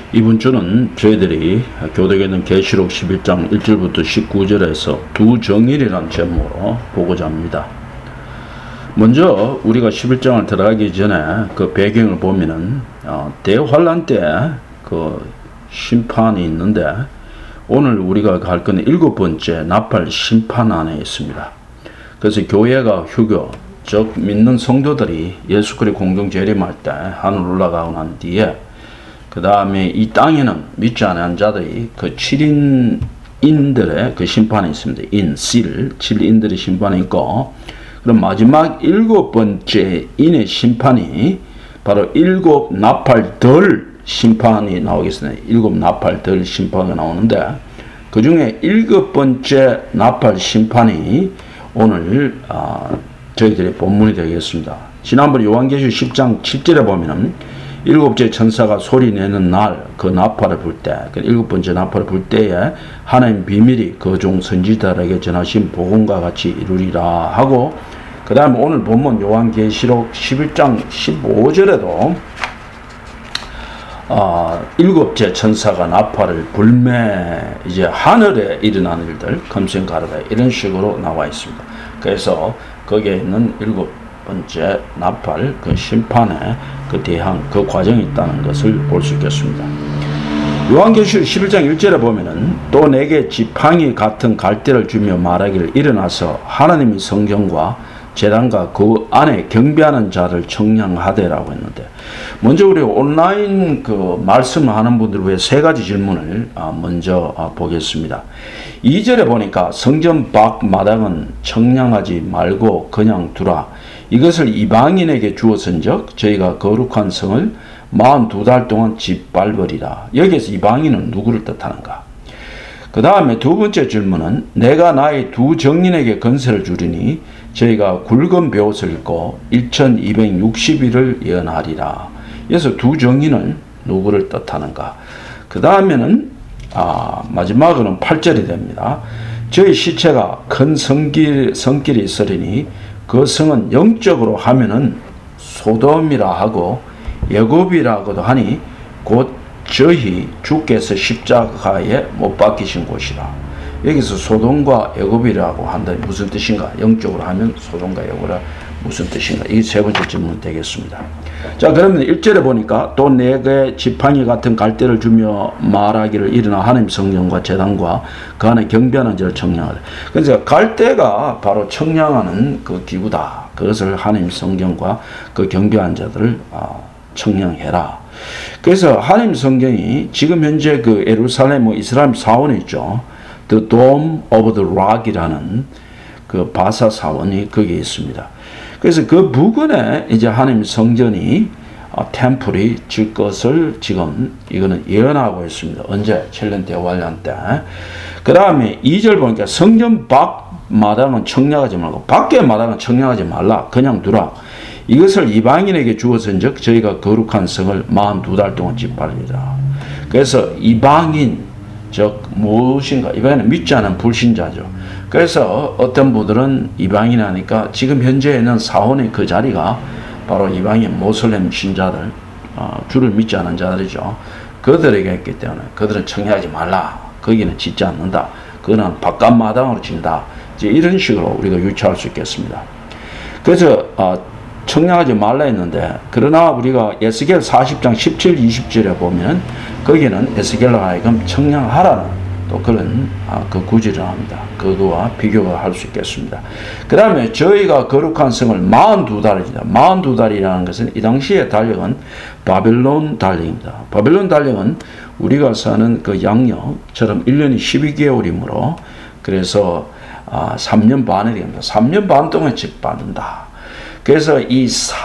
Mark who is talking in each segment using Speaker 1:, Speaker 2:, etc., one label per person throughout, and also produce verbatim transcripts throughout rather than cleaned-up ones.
Speaker 1: 이번 주는 저희들이 교독에는 계시록 십일 장 일 절부터 십구 절에서 두 정일이라는 제목으로 보고자 합니다. 먼저 우리가 십일 장을 들어가기 전에 그 배경을 보면은 어, 대환란 때 그 심판이 있는데, 오늘 우리가 갈 건 일곱 번째 나팔 심판 안에 있습니다. 그래서 교회가 휴교, 즉 믿는 성도들이 예수 그리스도 공동 재림할 때 하늘 올라가고 난 뒤에, 그 다음에 이 땅에는 믿지 않은 자들이 그 칠 인인들의 그 심판이 있습니다. 인, 실, 칠 인들의 심판이 있고, 그럼 마지막 일곱 번째 인의 심판이 바로 일곱 나팔들 심판이 나오겠습니다. 일곱 나팔들 심판이 나오는데, 그 중에 일곱 번째 나팔 심판이 오늘 어, 저희들의 본문이 되겠습니다. 지난번 요한계시록 십 장 칠 절에 보면은 일곱째 천사가 소리 내는 날, 그 나팔을 불 때, 그 일곱 번째 나팔을 불 때에 하나님 비밀이 그 종 선지자들에게 전하신 복음과 같이 이루리라 하고, 그 다음에 오늘 본문 요한계시록 십일 장 십오 절에도 어, 일곱째 천사가 나팔을 불매 이제 하늘에 일어나는 일들, 검생 가르다 이런 식으로 나와 있습니다. 그래서 거기에 있는 일곱 번째 나팔 그 심판에 그 대항 그 과정이 있다는 것을 볼 수 있겠습니다. 요한계시록 십일 장 일 절에 보면은 또 내게 지팡이 같은 갈대를 주며 말하기를 일어나서 하나님의 성경과 제단과 그 안에 경배하는 자를 청량하되라고 했는데, 먼저 우리 온라인 그 말씀하는 분들 위해 세 가지 질문을 먼저 보겠습니다. 이 절에 보니까 성전 밖 마당은 청량하지 말고 그냥 두라. 이것을 이방인에게 주었은즉 저희가 거룩한 성을 사십이 달 동안 짓밟으리라. 여기에서 이방인은 누구를 뜻하는가? 그 다음에 두 번째 질문은 내가 나의 두 정인에게 건세를 주리니 저희가 굵은 베옷을 입고 천이백육십 일을 예언하리라. 그래서 두 정인은 누구를 뜻하는가? 그 다음에는 아, 마지막으로는 팔 절이 됩니다. 저희 시체가 큰 성길, 성길이 있으리니 그 성은 영적으로 하면은 소돔이라 하고 애굽이라고도 하니 곧 저희 주께서 십자가에 못 박히신 곳이라. 여기서 소돔과 애굽이라고 한다. 무슨 뜻인가? 영적으로 하면 소돔과 애굽이라 무슨 뜻인가? 이게 세 번째 질문 되겠습니다. 자, 그러면 일 절에 보니까 또 내게 지팡이 같은 갈대를 주며 말하기를 일어나 하나님 성령과 제단과 그 안에 경배하는 자를 청량하라. 그래서 갈대가 바로 청량하는 그 기구다. 그것을 하나님 성경과 그 경배하는 자들을 청량해라. 그래서 하나님 성경이 지금 현재 그 예루살렘 이스라엘 사원에 있죠. The Dome of the Rock이라는 그 바사 사원이 거기에 있습니다. 그래서 그 부근에 이제 하나님 성전이 어, 템플이 질 것을 지금 이거는 예언하고 있습니다. 언제? 칠 년 대환란 때. 그 다음에 이 절 보니까 성전 밖 마당은 청량하지 말고 밖의 마당은 청량하지 말라. 그냥 두라. 이것을 이방인에게 주었은즉 저희가 거룩한 성을 사십이 달 동안 짓밟으리라. 그래서 이방인 즉 무엇인가? 이방인은 믿지 않은 불신자죠. 그래서 어떤 분들은 이방인 하니까 지금 현재에는 사원의 그 자리가 바로 이방인 모슬렘 신자들, 어, 주를 믿지 않은 자들이죠. 그들에게 있기 때문에 그들은 청량하지 말라. 거기는 짓지 않는다. 그거는 바깥 마당으로 짓는다. 이제 이런 식으로 우리가 유추할 수 있겠습니다. 그래서 어, 청량하지 말라 했는데, 그러나 우리가 에스겔 사십 장 십칠, 이십 절에 보면 거기는 에스겔로 하여금 청량하라는 또 그런 아, 그 구절을 합니다. 그거와 비교가 할 수 있겠습니다. 그 다음에 저희가 거룩한 성을 사십이 달입니다. 사십이 달이라는 것은 이 당시의 달력은 바벨론 달력입니다. 바벨론 달력은 우리가 사는 그 양력처럼 일 년이 십이 개월이므로 그래서 아, 삼 년 반이 됩니다. 삼 년 반 동안 짓밟는다. 그래서 이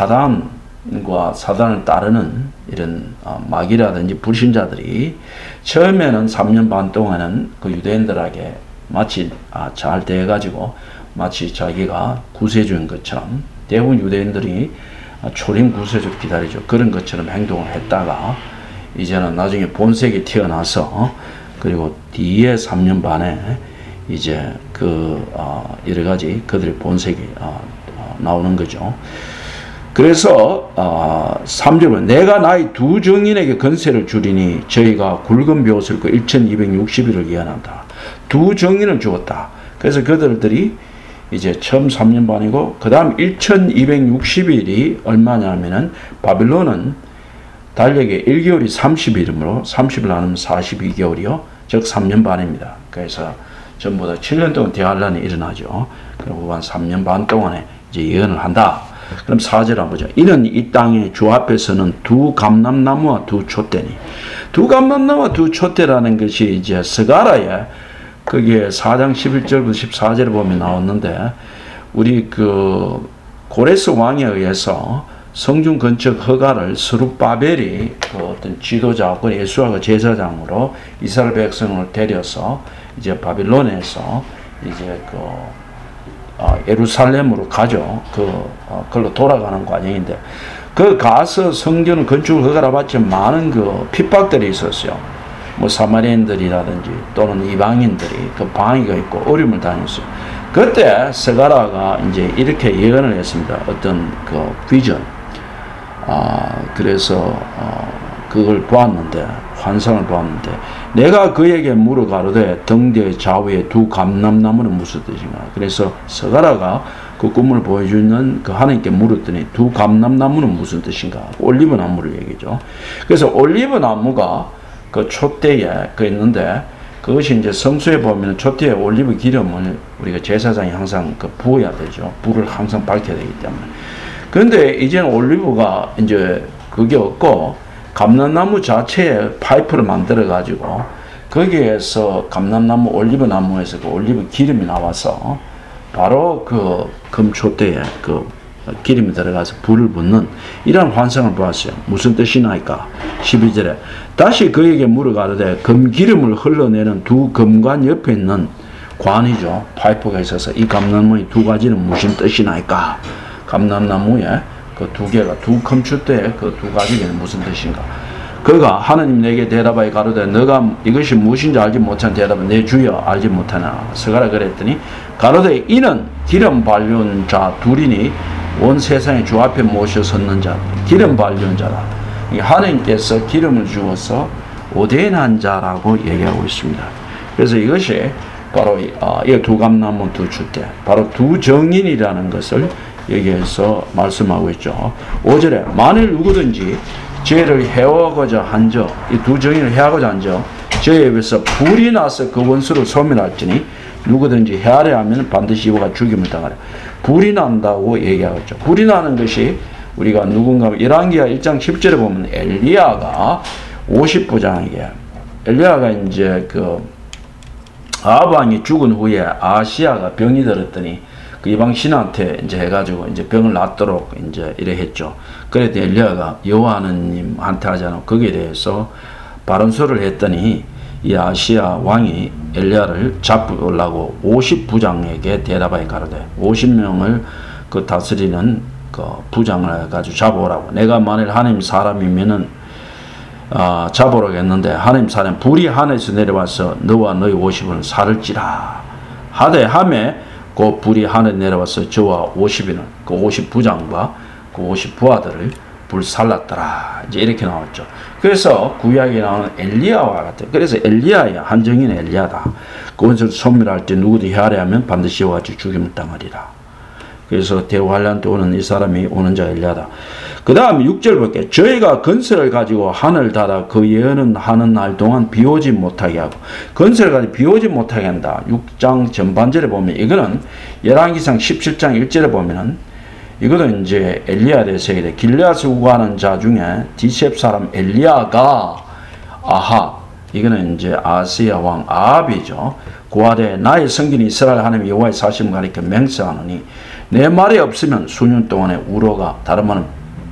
Speaker 1: 사단과 사단을 따르는 이런 마귀라든지 불신자들이 처음에는 삼 년 반 동안은 그 유대인들에게 마치 잘 대해가지고 마치 자기가 구세주인 것처럼, 대부분 유대인들이 초림 구세주 기다리죠. 그런 것처럼 행동을 했다가 이제는 나중에 본색이 튀어나서 그리고 뒤에 삼 년 반에 이제 그 여러 가지 그들의 본색이 나오는 거죠. 그래서 어, 삼 절은 내가 나의 두 정인에게 건세를 주리니 저희가 굵은 벼옷을 그 천이백육십 일을 예언한다. 두 정인을 주었다. 그래서 그들들이 이제 처음 삼 년 반이고 그 다음 천이백육십 일이 얼마냐면은 바빌론은 달력의 일 개월이 삼십 일이므로 삼십 일 나누면 사십이 개월이요. 즉 삼 년 반입니다. 그래서 전부 다 칠 년 동안 대환란이 일어나죠. 그리고 한 삼 년 반 동안에 이제 예언을 한다. 그럼 사 절 한번 보죠. 이는 이 땅의 주 앞에서는 두 감람나무와 두 촛대니. 두 감람나무와 두 촛대라는 것이 이제 스가랴에 거기에 사 장 십일 절부터 십사 절에 보면 나왔는데 우리 그 고레스 왕에 의해서 성중 건축 허가를 스룹바벨이 그 어떤 지도자고 예수아가 제사장으로 이스라엘 백성을 데려서 이제 바빌론에서 이제 그 어, 예루살렘으로 가죠. 그 어, 그걸로 돌아가는 과정인데 그 가서 성전 건축을 허가를 받지 많은 그 핍박들이 있었어요. 뭐 사마리인들이라든지 또는 이방인들이 그 방위가 있고 어려움을 당했어요. 그때 스가랴가 이제 이렇게 예언을 했습니다. 어떤 그 비전. 아 그래서 어, 그걸 보았는데 환상을 보았는데 내가 그에게 물어 가로되 등대 좌우에 두 감람나무는 무슨 뜻인가. 그래서 스가랴가 그 꿈을 보여주는 그 하나님께 물었더니 두 감람나무는 무슨 뜻인가. 올리브 나무를 얘기죠. 그래서 올리브 나무가 그 촛대에 그 있는데 그것이 이제 성수에 보면 촛대에 올리브 기름을 우리가 제사장이 항상 그 부어야 되죠. 불을 항상 밝혀야 되기 때문에. 그런데 이제는 올리브가 이제 그게 없고 감람나무 자체에 파이프를 만들어 가지고 거기에서 감람나무 올리브 나무에서 그 올리브 기름이 나와서 바로 그 금촛대에 그 기름이 들어가서 불을 붙는 이런 환상을 보았어요. 무슨 뜻이나이까? 십이 절에 다시 그에게 물어 가로되 금기름을 흘러내는 두 금관 옆에 있는 관이죠. 파이프가 있어서 이 감람나무의 두 가지는 무슨 뜻이나이까? 감람나무에 그 두 개가 두 금촛대에 그 두 가지는 무슨 뜻인가? 그가 하나님 내게 대답하여 가로되 너가 이것이 무엇인지 알지 못한 대답은 내 주여 알지 못하나. 스가랴 그랬더니 가로되 이는 기름 발려온 자 둘이니 온 세상의 주 앞에 모셔 섰는 자 기름 발려온 자다. 하나님께서 기름을 주어서 오대한 자라고 얘기하고 있습니다. 그래서 이것이 바로 이 두 감람나무 두 촛대 바로 두 정인이라는 것을 여기에서 말씀하고 있죠. 오 절에 만일 누구든지 죄를 해오고자 한저 이 두 정인을 해하고자 한저 저에 비해서 불이 나서 그 원수를 소멸할지니 누구든지 해하려 하면 반드시 이와 죽임을 당하려. 불이 난다고 얘기하고 있죠. 불이 나는 것이 우리가 누군가 열왕기하 일 장 십 절에 보면 엘리야가 오십 부장에게 엘리야가 이제 그 아합 왕이 죽은 후에 아시야가 병이 들었더니 그 이방 신한테 이제 해가지고 이제 병을 낫도록 이제 이래 했죠. 그래도 엘리야가 여호와 하나님한테 하잖아. 거기에 대해서 발언서를 했더니 이 아시야 왕이 엘리야를 잡으려고 오십 부장에게 대답하여 가로되 오십 명을 그 다스리는 그 부장을 해가지고 잡아오라고. 내가 만일 하나님 사람이면은 어, 잡으라고 했는데 하나님 사람 불이 하늘에서 내려와서 너와 너희 오십을 살을지라 하되 함에 그 불이 하늘에 내려와서 저와 오십인은 그 오십 부장과 그 오십 부하들을 불살랐더라. 이제 이렇게 나왔죠. 그래서 구약에 나오는 엘리야와 같아요. 그래서 엘리야야 한정인의 엘리야다. 그 원수를 소멸할 때 누구도 헤아려 하면 반드시 이와 같이 죽임을 당하리라. 그래서 대환란 때 오는 이 사람이 오는 자가 엘리야다. 그 다음 육 절 볼게요. 저희가 건설을 가지고 하늘 닫아 그 예언은 하는 날 동안 비오지 못하게 하고 건설을 가지고 비오지 못하게 한다. 육 장 전반절에 보면 이거는 열왕기상 십칠 장 일 절에 보면은 이거는 이제 엘리야에 대해서 얘기해. 길르앗을 우고하는 자 중에 디셉 사람 엘리야가 아하 이거는 이제 아시아 왕 아합이죠. 고아대 나의 성긴 이스라엘 하나님 여호와의 사심을 가리켜 맹세하노니 내 말이 없으면 수년 동안에 우로가 다른 말은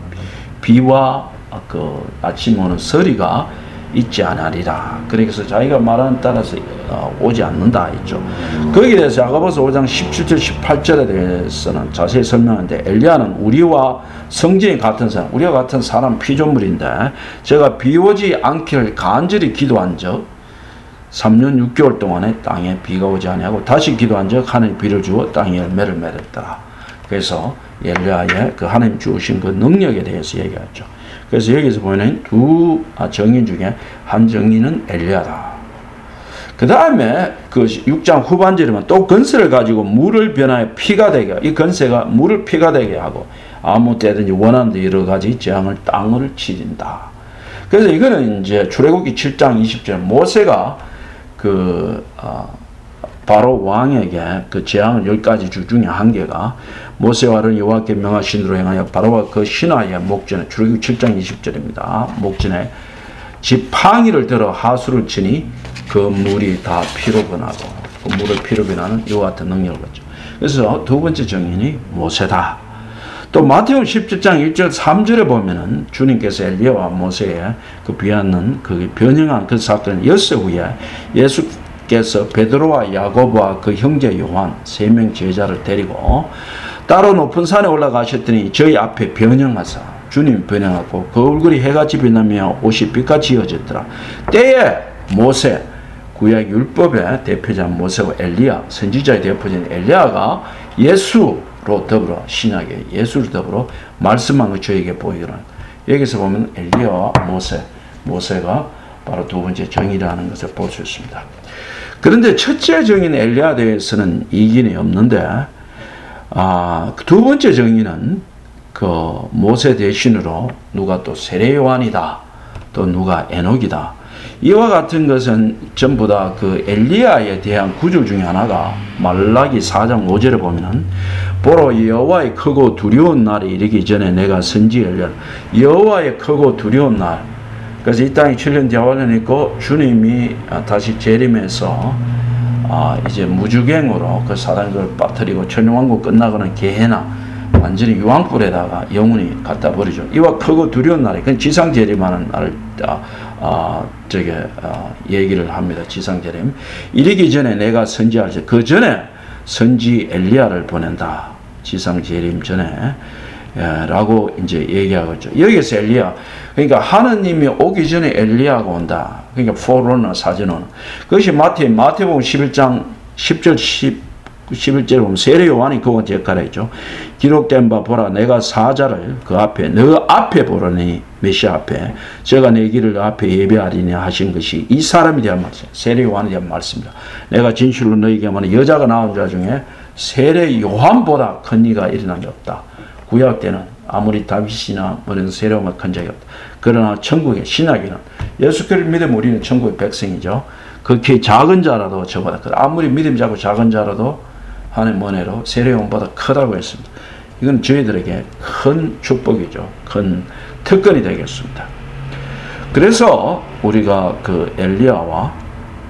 Speaker 1: 비와 그 아침 오는 서리가 있지 않으리라. 그래서 자기가 말하는 따라서 오지 않는다 했죠. 거기에 대해서 야고보서 오 장 십칠 절 십팔 절에 대해서는 자세히 설명하는데 엘리야는 우리와 성전이 같은 사람, 우리와 같은 사람 피조물인데 제가 비 오지 않기를 간절히 기도한 적 삼 년 육 개월 동안에 땅에 비가 오지 아니하고 다시 기도한 적 하나님 비를 주어 땅에 열매를 맺었더라. 그래서 엘리야의 그 하나님 주신 그 능력에 대해서 얘기하죠. 그래서 여기서 보면 두 정인 중에 한 정인은 엘리야다. 그 다음에 그 육 장 후반절이면 또 건세를 가지고 물을 변하여 피가 되게, 이 건세가 물을 피가 되게 하고 아무 때든지 원하는 데 여러 가지 재앙을 땅을 치린다. 그래서 이거는 이제 출애굽기 칠 장 이십 절 모세가 그 어, 바로 왕에게 그 재앙을 열 가지 주 중에 한 개가 모세와 아론이 여호와께 명하신 대로 행하여 바로와 그 신하의 목전에, 출애굽기 칠 장 이십 절입니다. 목전에 지팡이를 들어 하수를 치니 그 물이 다 피로 변하고 그 물을 피로 변하는 이와 같은 능력을 갖죠. 그래서 두 번째 정인이 모세다. 또 마태복음 십칠 장 일 절 삼 절에 보면은 주님께서 엘리야와 모세의 그 비하는 그 변형한 그 사건 엿새 후에 예수께서 베드로와 야고보와 그 형제 요한 세 명 제자를 데리고 따로 높은 산에 올라가셨더니 저희 앞에 변형하사 주님 변형하고 그 얼굴이 해같이 빛나며 옷이 빛같이 이어졌더라. 때에 모세 구약 율법의 대표자 모세와 엘리야 선지자의 대표자인 엘리야가 예수로 더불어 신약의 예수를 더불어 말씀한 것 저에게 보이더라. 여기서 보면 엘리야와 모세, 모세가 바로 두 번째 정의라는 것을 볼 수 있습니다. 그런데 첫째 정의인 엘리야에 대해서는 이견이 없는데 아, 두 번째 정의는 그 모세 대신으로 누가 또 세례 요한이다, 또 누가 에녹이다. 이와 같은 것은 전부 다 그 엘리야에 대한 구절 중에 하나가 말라기 사 장 오 절에 보면은 보러 여호와의 크고 두려운 날이 이르기 전에 내가 선지 엘리야, 여호와의 크고 두려운 날. 그래서 이 땅이 칠 년 대환란이 있고 주님이 다시 재림해서 아 이제 무주갱으로 그 사단을 빠뜨리고 천년왕국 끝나고는 게헤나 완전히 유황불에다가 영혼이 갖다 버리죠. 이와 크고 두려운 날이, 그 지상 재림하는 날을 아, 아, 저게 아, 얘기를 합니다. 지상 재림. 이르기 전에 내가 선지하지. 그 전에 선지 엘리야를 보낸다. 지상 재림 전에. 예, 라고 이제 얘기하겠죠. 여기서 엘리야, 그러니까 하느님이 오기 전에 엘리야가 온다. 그러니까 포로너 사전은 그것이 마태 마태복음 십일 장 십 절 십일 절에 보면 세례 요한이 그건 제가랬죠. 기록된 바 보라 내가 사자를 그 앞에 너 앞에 보라니 메시아 앞에 제가 내 길을 너 앞에 예배하리니 하신 것이 이 사람에 대한 말씀, 세례 요한에 대한 말씀입니다. 내가 진실로 너희에게 말하는 여자가 낳은 자 중에 세례 요한보다 큰 이가 일어난 게 없다. 구약 때는 아무리 다윗이나 뭐는 세례가 큰 적이 없다. 그러나 천국의 신약에는 예수께를 믿으면 우리는 천국의 백성이죠. 그렇게 작은 자라도 저보다 크다. 아무리 믿음 잡고 작은 자라도 하나님 은혜로 세례 요한보다 크다고 했습니다. 이건 저희들에게 큰 축복이죠. 큰 특권이 되겠습니다. 그래서 우리가 그 엘리야와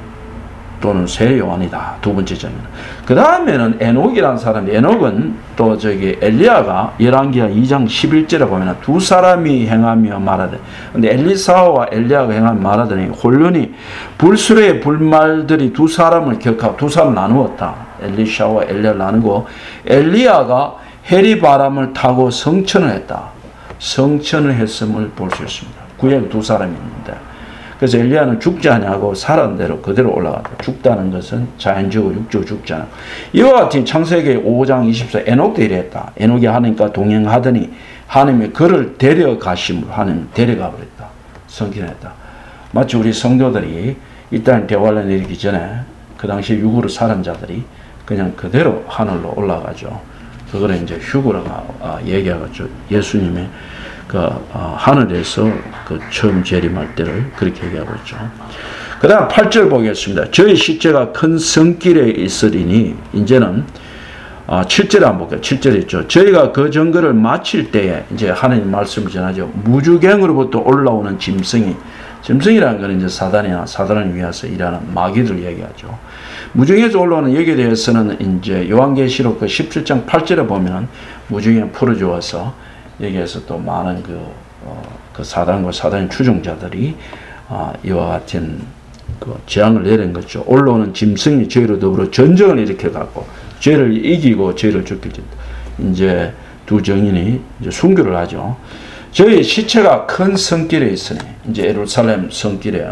Speaker 1: 또는 세례 요한이다. 두 번째 점은. 그 다음에는 에녹이라는 사람이, 에녹은 또 저기 엘리야가 열왕기하 이 장 십일 절에 보면 두 사람이 행하며 말하되, 근데 엘리사와 엘리야가 행하며 말하더니 혼련이 불수레의 불말들이 두 사람을 격하고 두 사람을 나누었다. 엘리샤와 엘리야를 나누고 엘리야가 해리 바람을 타고 성천을 했다. 성천을 했음을 볼 수 있습니다. 구약에 두 사람이 있는데. 그래서 엘리야는 죽지 아니하고 살은 대로 그대로 올라갔다. 죽다는 것은 자연적으로 육적으로 죽지 않고. 이와 같은 창세기 오 장 이십사 에녹도 이랬다. 에녹이 하나님과 동행하더니 하나님이 그를 데려가심으로 하나님이 데려가 버렸다. 성견했다. 마치 우리 성도들이 이 땅에 대환란이 일기 전에 그 당시 육으로 살은 자들이 그냥 그대로 하늘로 올라가죠. 그거를 이제 휴거라고 아, 얘기하겠죠. 예수님의 그 어, 하늘에서 그 처음 재림할 때를 그렇게 얘기하고 있죠. 그 다음 팔 절 보겠습니다. 저희 시체가 큰 성길에 있으리니 이제는 아, 칠 절에 한번 볼게요. 칠 절 있죠. 저희가 그 증거를 마칠 때에 이제 하나님 말씀을 전하죠. 무주갱으로부터 올라오는 짐승이, 짐승이라는 것은 이제 사단이나 사단을 위해서 일하는 마귀를 얘기하죠. 무중에서 올라오는 여기에 대해서는 이제 요한계시록 그 십칠 장 팔 절에 보면 무중에 풀어주어서 여기에서 또 많은 그, 어, 그 사단과 사단의 추종자들이 어, 이와 같은 그 재앙을 내린 거죠. 올라오는 짐승이 저희로 더불어 전쟁을 일으켜갖고 죄를 이기고 죄를 죽이죠. 이제 두 정인이 이제 순교를 하죠. 저희 시체가 큰 성길에 있으니, 이제 예루살렘 성길에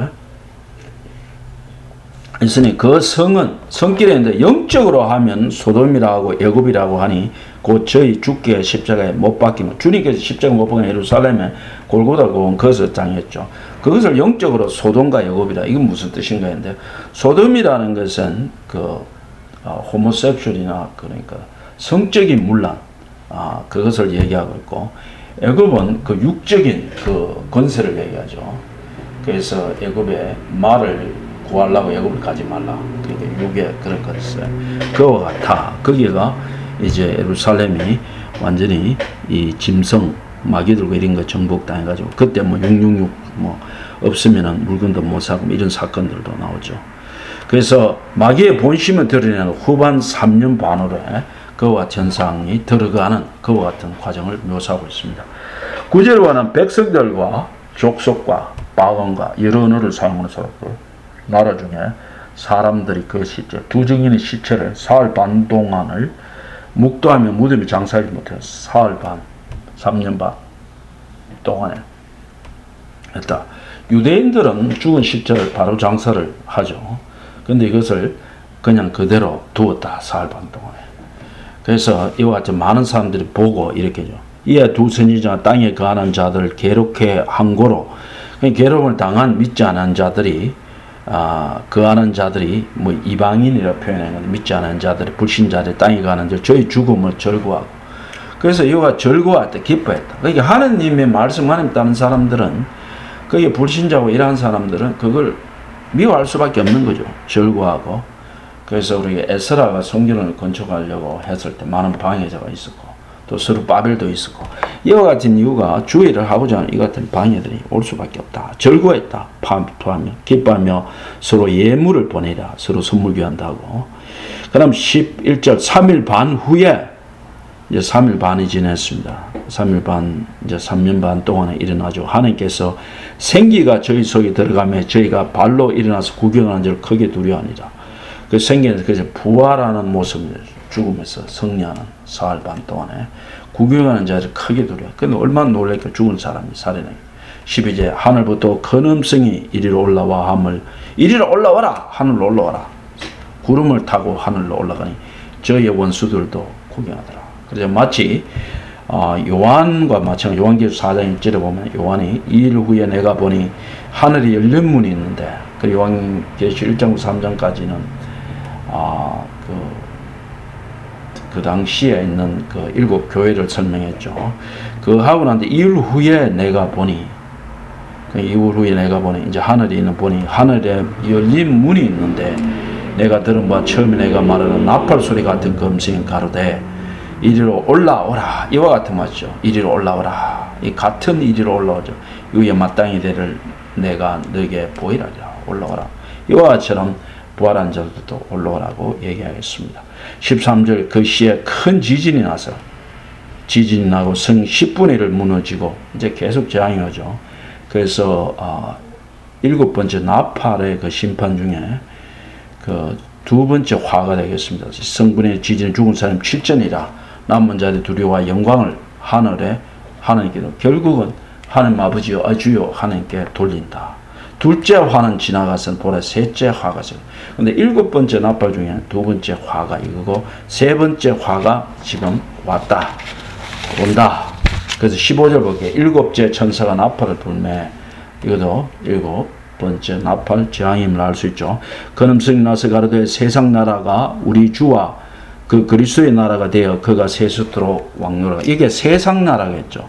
Speaker 1: 있으니 그 성은 성길에 있는데 영적으로 하면 소돔이라고 애굽이라고 하니 곧 저희 주께 십자가에 못 박히면 주님께서 십자가 못 박힌 예루살렘에 골고다 고온 그것을 당했죠. 그것을 영적으로 소돔과 여곱이라 이건 무슨 뜻인가 했는데 소돔이라는 것은 그 어, 호모섹슈얼이나 그러니까 성적인 문란 아, 그것을 얘기하고 있고 애굽은 그 육적인 그 권세를 얘기하죠. 그래서 애굽의 말을 구하려고 애굽을 가지 말라. 그러니까 육의 그런 것을 그와 같아. 거기가 이제 예루살렘이 완전히 이 짐승 마귀 들고 이런 거 정복당해가지고 그때 뭐 육육육 뭐 없으면은 물건도 못 사고 이런 사건들도 나오죠. 그래서 마귀의 본심을 드러내는 후반 삼 년 반으로 해 그와 같은 현상이 들어가는 그와 같은 과정을 묘사하고 있습니다. 구절에 관한 백성들과 족속과 박원과 여러 언어를 사용하는 사람들 나라 중에 사람들이 그 시체 두 증인의 시체를 사흘 반 동안을 묵도하며 무덤에 장사하지 못해서 사흘 반 삼 년 반 동안에 했다. 유대인들은 죽은 시체를 바로 장사를 하죠. 근데 이것을 그냥 그대로 두었다. 사흘 반 동안에. 그래서 이와 같이 많은 사람들이 보고 이렇게죠. 이에 두 선지자가 땅에 거하는 자들을 괴롭게 한 고로 괴로움을 당한 믿지 않은 자들이 아, 거하는 자들이 뭐 이방인이라 표현하는 건데 믿지 않은 자들이 불신자들이 땅에 거하는 자 저희 죽음을 절구하고 그래서 이와 절구할 때 기뻐했다. 그러니까 하느님의 말씀 하나님 따는 사람들은 그게 불신자고 이러한 사람들은 그걸 미워할 수밖에 없는 거죠. 절구하고. 그래서 우리 에스라가 성전을 건축하려고 했을 때 많은 방해자가 있었고 또 서로 바벨도 있었고 이와 같은 이유가 주의를 하고자 하는 이 같은 방해들이 올 수밖에 없다. 절구했다. 파하며 기뻐하며 서로 예물을 보내라. 서로 선물 교환하고. 그럼 십일 절 삼 일 반 후에 이제 삼 일 반이 지났습니다. 삼 일 반 이제 삼 년 반 동안에 일어나죠. 하나님께서 생기가 저희 속에 들어가며 저희가 발로 일어나서 구경하는 줄 크게 두려워하니라. 그 생기는 그래서 부활하는 모습을 죽으면서 승리하는 사흘 반 동안에 구경하는 자를 크게 두려워. 근데 얼마나 놀랄까 죽은 사람이 살아나게. 십이 절 하늘부터 큰 음성이 이리로 올라와 함을 이리로 올라와라 하늘로 올라와라. 구름을 타고 하늘로 올라가니 저희의 원수들도 구경하더라. 그래서 마치 어, 요한과 마찬가지 요한계시록 사 장 일 절에 보면 요한이 이 일 후에 내가 보니 하늘이 열린 문이 있는데 그 요한계시록 일 장부터 삼 장까지는 아, 그, 그 당시에 있는 그 일곱 교회를 설명했죠. 그 하고 난데 이 일 후에 내가 보니 그 이 일 후에 내가 보니 이제 하늘에 있는 보니 하늘에 열린 문이 있는데 내가 들은 바 처음에 내가 말하는 나팔 소리 같은 검증이 가로되 이리로 올라오라. 이와 같은 말이죠. 이리로 올라오라. 이 같은 이리로 올라오죠. 위에 마땅히 되를 내가 너에게 보이라라. 올라오라. 이와 같이처럼 부활한 자들도 올라오라고 얘기하겠습니다. 십삼 절 그 시에 큰 지진이 나서 지진이 나고 성 십분의 일을 무너지고 이제 계속 재앙이 오죠. 그래서 어, 일곱 번째 나팔의 그 심판 중에 그 두 번째 화가 되겠습니다. 성분의 지진에 죽은 사람 칠천이라 남은 자들이 두려워 영광을 하늘에 하나님께로 결국은 하나님 아버지여 아주여 하나님께 돌린다. 둘째 화는 지나가선 보라 셋째 화가 서 근데 일곱 번째 나팔 중에 두 번째 화가 이거고 세 번째 화가 지금 왔다 온다. 그래서 십오 절 보기에 일곱째 천사가 나팔을 불매 이것도 일곱 번째 나팔 재앙임을 알 수 있죠. 큰 음성이 나서 가로되 세상 나라가 우리 주와 그 그리스도의 나라가 되어 그가 세수토록 왕노라. 이게 세상 나라겠죠.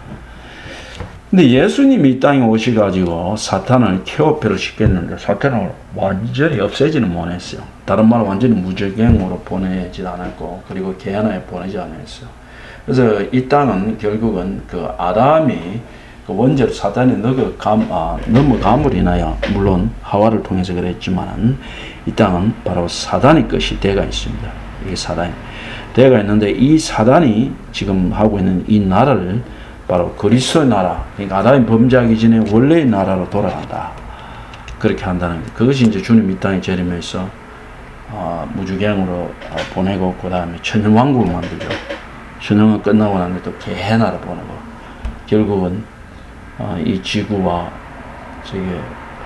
Speaker 1: 근데 예수님이 이 땅에 오셔가지고 사탄을 케오페를 시켰는데 사탄을 완전히 없애지는 못했어요. 다른 말로 완전히 무적행으로 보내지 않았고 그리고 개하나에 보내지 않았어요. 그래서 이 땅은 결국은 그 아담이 그 원죄로 사탄이 넘어감, 아, 넘어감으로 인하여 물론 하와를 통해서 그랬지만 이 땅은 바로 사단의 것이 되가 있습니다. 이게 사단이 되가 있는데 이 사단이 지금 하고 있는 이 나라를 바로 그리스도의 나라, 그러니까 아담이 범죄하기 전에 원래의 나라로 돌아간다. 그렇게 한다는 것. 그것이 이제 주님 이 땅에 재림해서 어, 무주갱으로 어, 보내고 그 다음에 천연왕국을 만들죠. 천연왕국 끝나고 나면 또 개나라 보내고 결국은 어, 이 지구와 저게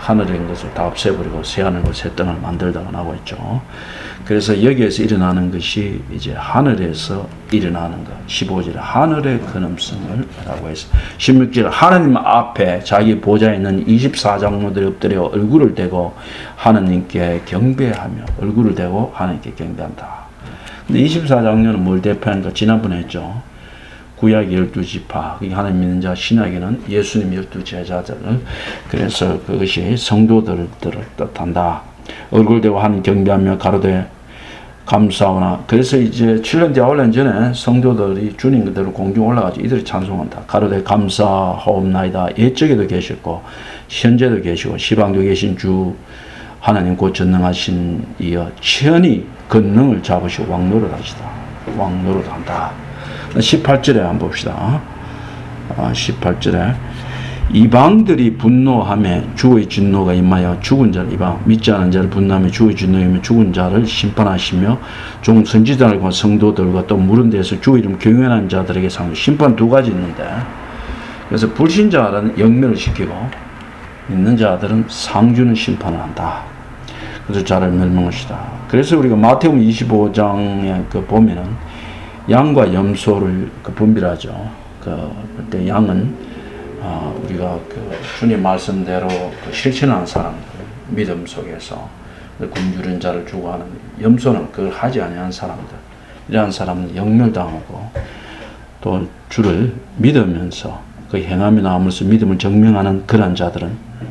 Speaker 1: 하늘에 있는 것을 다 없애버리고 새 하늘과 새 땅을 만들다가 나오고 있죠. 그래서 여기에서 일어나는 것이 이제 하늘에서 일어나는 것. 십오 절에 하늘의 근음성을 라고 해서 십육 절 하나님 앞에 자기 보좌에 있는 이십사 장로들이 엎드려 얼굴을 대고 하나님께 경배하며 얼굴을 대고 하나님께 경배한다. 근데 이십사 장로는 뭘 대표하는가? 지난번에 했죠. 구약 열두 지파, 하나님 믿는 자, 신약에는 예수님 열두 제자들을, 그래서 그것이 성도들을 뜻한다. 얼굴 대고 하나님 경배하며 가로되 감사하나. 그래서 이제 칠 년 뒤 년 전에 성도들이 주님 그대로 공중 올라가서 이들이 찬송한다. 가로되 감사하옵나이다. 옛적에도 계셨고 현재도 계시고 시방도 계신 주 하나님 곧 전능하신 이여 천이 권능을 잡으시고 왕노릇 하시다. 왕노릇 한다. 십팔 절에 한번 봅시다. 십팔 절에 이방들이 분노하며 주의 진노가 임하여 죽은 자를 이방 믿지 않은 자를 분노하며 주의 진노이며 죽은 자를 심판하시며 종 선지자들과 성도들과 또 물은 데서 주의 이름 경외하는 자들에게 상 심판 두 가지 있는데, 그래서 불신자들은 영멸을 시키고 믿는 자들은 상주는 심판을 한다. 그래서 자를 멸망하시다. 그래서 우리가 마태복음 이십오 장에 그 보면은 양과 염소를 그 분별하죠. 그 그때 양은 어, 우리가 그 주님 말씀대로 그 실천하는 사람들, 믿음 속에서 굶주린 자를 주고 하는, 염소는 그걸 하지 아니한 사람들, 이러한 사람은 영멸당하고 또 주를 믿으면서 그 행함이 나오면서 믿음을 증명하는 그런 자들은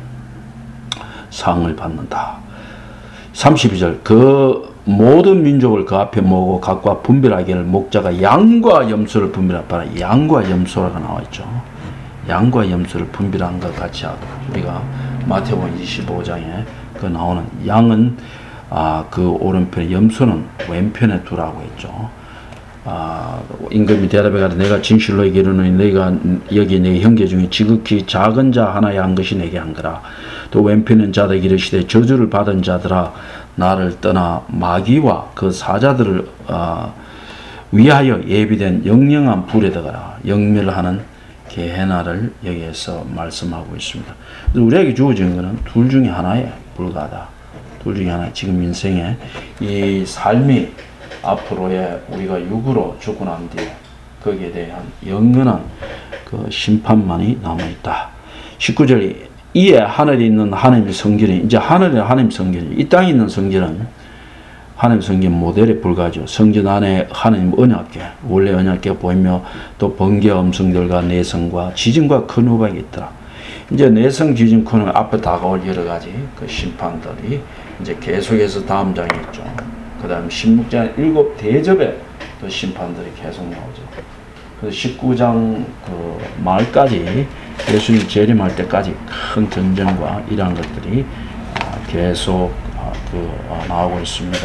Speaker 1: 상을 받는다. 삼십이 절 그 모든 민족을 그 앞에 모으고 각과 분별하기를 목자가 양과 염소를 분별하라. 양과 염소라고 나와 있죠. 양과 염소를 분별한 것 같이 하고, 우리가 마태복음 이십오 장에 그 나오는 양은 아, 그 오른편에, 염소는 왼편에 두라고 했죠. 아, 임금이 대답해 가지고 내가 진실로 이르노니 너희가 여기 내 형제 중에 지극히 작은 자 하나의 한 것이 내게 한 거라. 또 왼편은 자들 이르시되 저주를 받은 자들아 나를 떠나 마귀와 그 사자들을 어, 위하여 예비된 영영한 불에 들어가라. 영멸하는 게헤나를 여기에서 말씀하고 있습니다. 우리에게 주어진 것은 둘 중에 하나에 불과하다. 둘 중에 하나. 지금 인생의 이 삶이 앞으로의 우리가 육으로 죽고 난 뒤에 거기에 대한 영원한 그 심판만이 남아있다. 십구 절이 이에 하늘에 있는 하나님의 성전이, 이제 하늘에 하나님 성전이, 이 땅에 있는 성전은 하나님 성전 모델에 불과하죠. 성전 안에 하나님 언약궤, 원래 언약궤가 보이며 또 번개 음성들과 내성과 지진과 큰 우박이 있더라. 이제 내성, 지진, 큰 우박 앞에 다가올 여러 가지 그 심판들이 이제 계속해서 다음 장에 있죠. 그 다음 십육 장 일곱 대접에 또 심판들이 계속 나오죠. 그래서 십구 장 그 말까지 예수님 재림할 때까지 큰 전쟁과 이러한 것들이 계속 그 나오고 있습니다.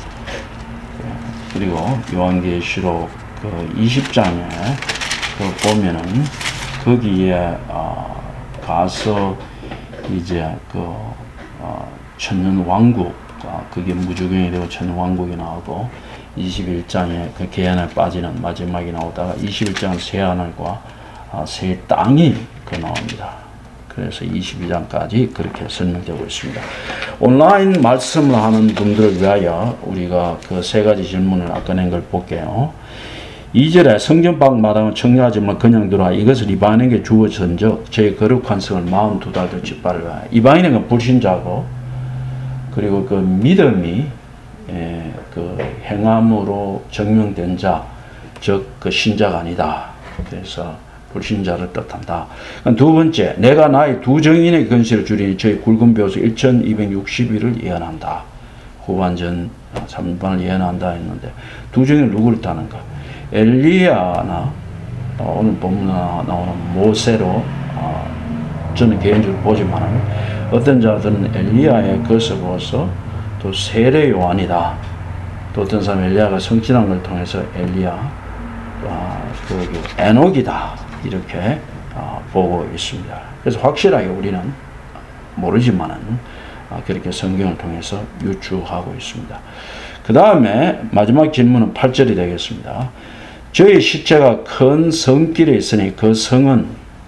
Speaker 1: 그리고 요한계시록 그 이십 장에 그 보면은 거기에 가서 이제 그 천년 왕국, 그게 무주경이 되고 천년 왕국이 나오고, 이십일 장에 그 개안에 빠지는 마지막이 나오다가 이십일 장 새 하늘과 새 땅이 그 나옵니다. 그래서 이십이 장까지 그렇게 설명되고 있습니다. 온라인 말씀을 하는 분들을 위하여 우리가 그 세 가지 질문을 아까 낸 걸 볼게요. 이 절에 성전 밖 마당은 청량하지만 그냥 들어와 이것을 이방인에게 주어진즉 제 거룩한 성을 마흔두 달도 짓밟으라. 이방인은 불신자고, 그리고 그 믿음이 예, 그 행함으로 증명된 자, 즉 그 신자가 아니다. 그래서 불신자를 뜻한다. 두 번째, 내가 나의 두 정인의 건실을 줄이니 저희 굵은 벼슬 천이백육십 일을 예언한다. 후반전 삼 번을 예언한다 했는데, 두 정인을 누구를 따는가? 엘리야나 어, 오늘 본문에 나오는 모세로 어, 저는 개인적으로 보지만, 어떤 자들은 엘리야의 것을 보아서 또 세례 요한이다. 또 어떤 사람은 엘리야가 성취한 걸 통해서 엘리야, 어, 그 에녹이다. 이렇게 어, 보고 있습니다. 그래서 확실하게 우리는 모르지만은 어, 그렇게 성경을 통해서 유추하고 있습니다. 그 다음에 마지막 질문은 팔 절이 되겠습니다. 저희 시체가 큰 성길에 있으니 그 성은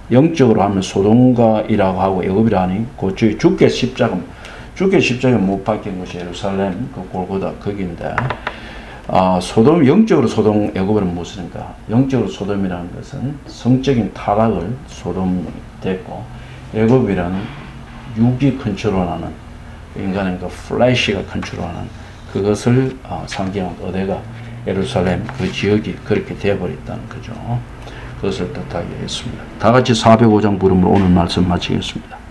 Speaker 1: 영적으로 하면 소돔과이라고 하고 애굽이라 하니 그쪽에 주께 십자가 주께 십자가에 못 박힌 것이 예루살렘 그 골고다 거기인데 아, 소돔 영적으로 소돔 애굽은 무엇인가? 영적으로 소돔이라는 것은 성적인 타락을 소돔이 됐고 애굽이라는 육이 컨트롤하는 인간의 그 플래시가 컨트롤하는 그것을 어, 상징한 어디가 예루살렘 그 지역이 그렇게 되어버렸다는 거죠. 그것을 뜻하게 했습니다. 다 같이 사백오 장 부름으로 오늘 말씀 마치겠습니다.